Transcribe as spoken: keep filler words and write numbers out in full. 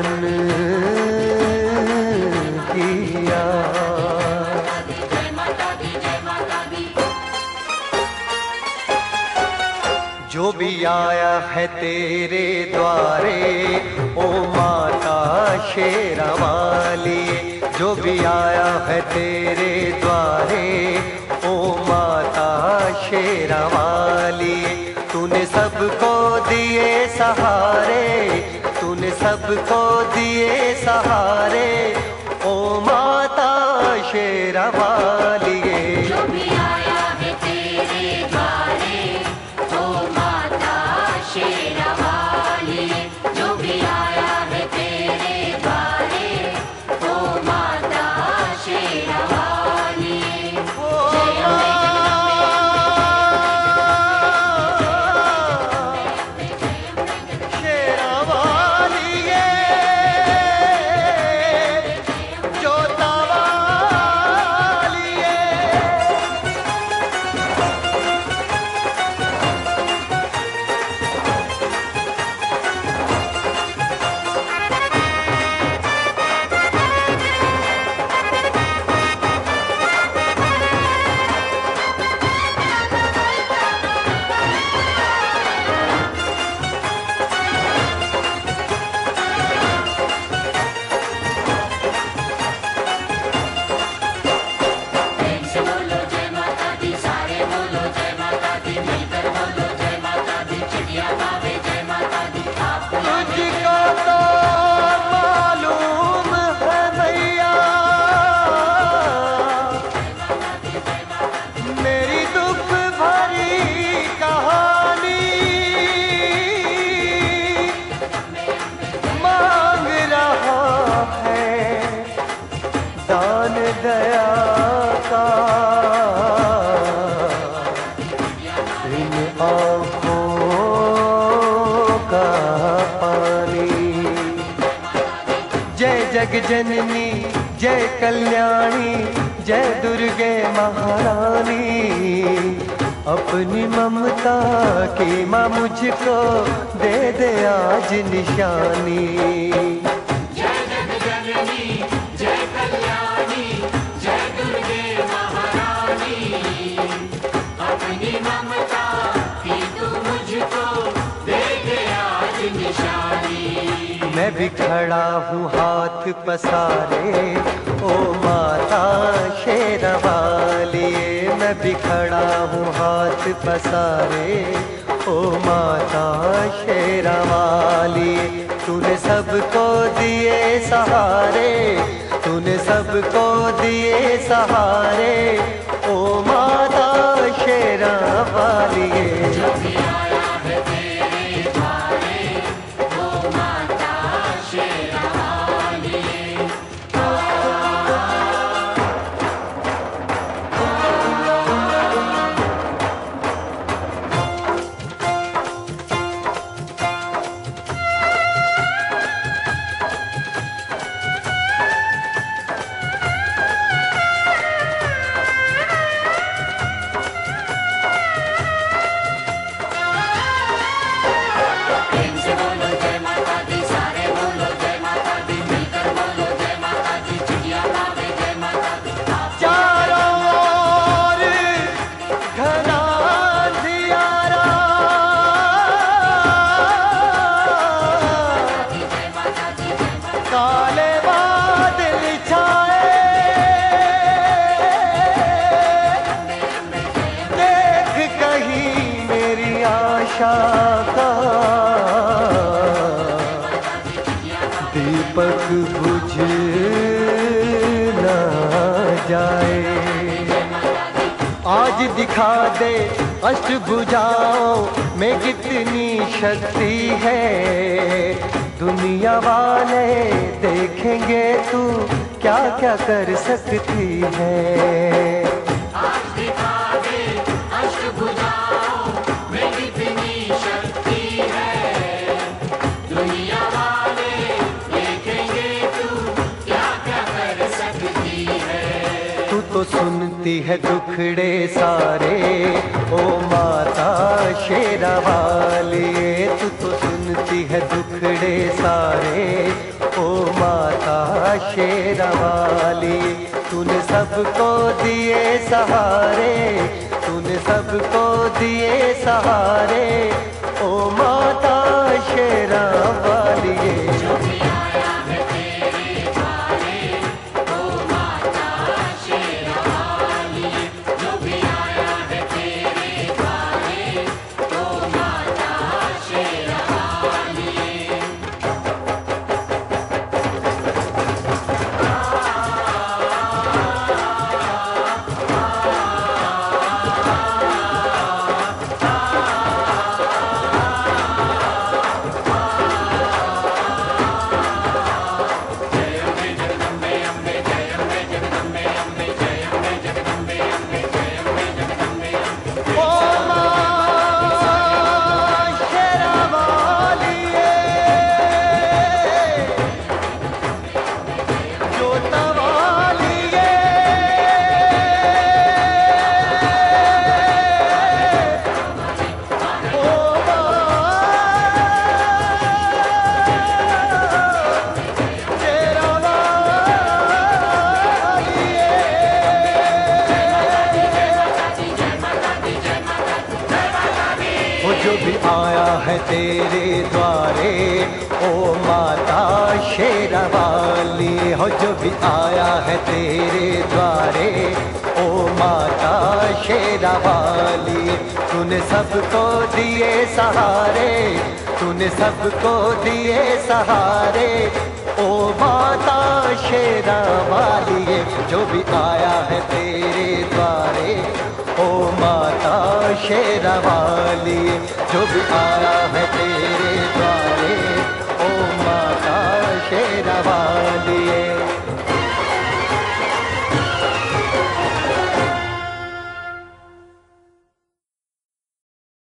दर्शन किया। जो भी आया है तेरे द्वारे ओ माता शेरावाली, जो भी आया है तेरे द्वारे ओ माता शेरावाली, तूने सबको दिए सहारे, तूने सबको दिए सहारे ओ माता शेरावाली। जो भी आया है तेरे द्वारे ओ माता शेरावाली, जो भी आया है तेरे द्वारे ओ माता शेरावाली। जय अम्बे दया का इन आँखों का पानी। जय जग जननी जय कल्याणी जय दुर्गे महारानी, अपनी ममता की माँ मुझको दे दे आज निशानी। मैं भी खड़ा हूँ हाथ पसारे ओ माता शेरावाली, मैं भी खड़ा हूँ हाथ पसारे ओ माता शेरावाली। तूने सबको दिए सहारे, तूने सबको दिए सहारे ओ माता शेरावाली। काले बादल छाए देख कहीं मेरी आशा का दीपक बुझ न जाए। आज दिखा दे अष्टभुजाओं में कितनी शक्ति है, दुनिया वाले देखेंगे तू क्या क्या कर सकती है। आज दिखा दे अष्टभुजाओं में कितनी शक्ति है, दुनिया वाले देखेंगे तू क्या क्या कर सकती है। तू तो सुनती है दुखड़े सारे ओ माता शेरावाली, तू तो सुनती है दुखड़े सारे शेरवाली, तूने सबको दिए सहारे, तूने सबको दिए सहारे, ओ माता शेरवाली। जो भी आया है तेरे द्वारे, ओ माता शेरवाली। जो भी आया है तेरे द्वारे, ओ माता शेरवाली। ओ माँ शेरवाली, जोतवाली, ओ वो जो भी आया है तेरे द्वारे, ओ माता शेरवाली। हो जो भी आया है तेरे द्वारे, ओ माता शेरवाली। तूने सबको दिए सहारे, तूने सबको दिए सहारे, ओ माता शेरवाली। जो भी आया है तेरे द्वारे, ओ माता शेरवाली। जो भी आया है तेरे द्वारे,